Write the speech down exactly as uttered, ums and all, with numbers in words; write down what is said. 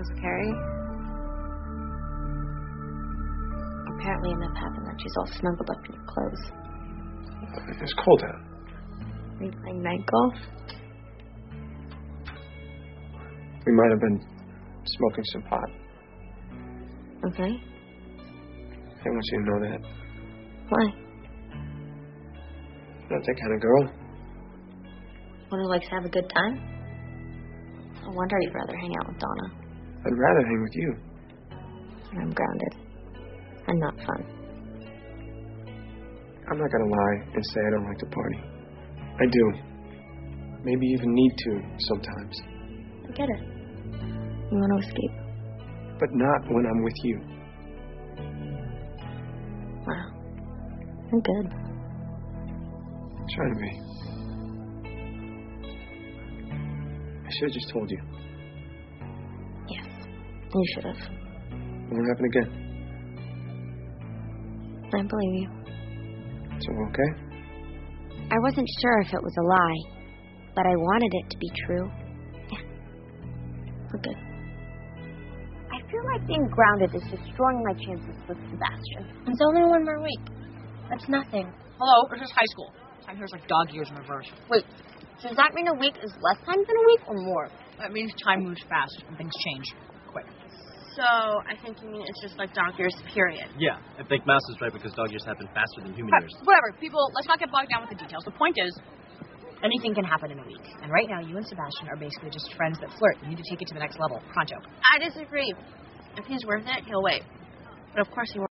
How's Carrie? Apparently enough happened that she's all snuggled up in your clothes. It's cold out. Are you playing night golf? We might have been smoking some pot. Okay. I want you to know that. Why? I'm not that kind of girl. One who likes to have a good time? No wonder you'd rather hang out with Donna. I'd rather hang with you. I'm grounded. And not fun. I'm not gonna lie and say I don't like to party. I do. Maybe even need to sometimes. I get it. You want to escape? But not when I'm with you. Wow. You're good. Try to be. I should have just told you. Yes. You should have. It won't happen again. I believe you. So we're okay? I wasn't sure if it was a lie, but I wanted it to be true. Yeah. We're good. I feel like being grounded is destroying my chances with Sebastian. It's only one more week. That's nothing. Hello, this is high school. Time here's like dog years in reverse. Wait, does that mean a week is less time than a week or more? That means time moves fast and things change quick. So, I think you mean it's just like dog years, period. Yeah, I think Mouse is right because dog years happen faster than human But years. whatever, people, let's not get bogged down with the details. The point is, anything can happen in a week. And right now, you and Sebastian are basically just friends that flirt. You need to take it to the next level. Pronto. I disagree. If he's worth it, he'll wait. But of course he won't.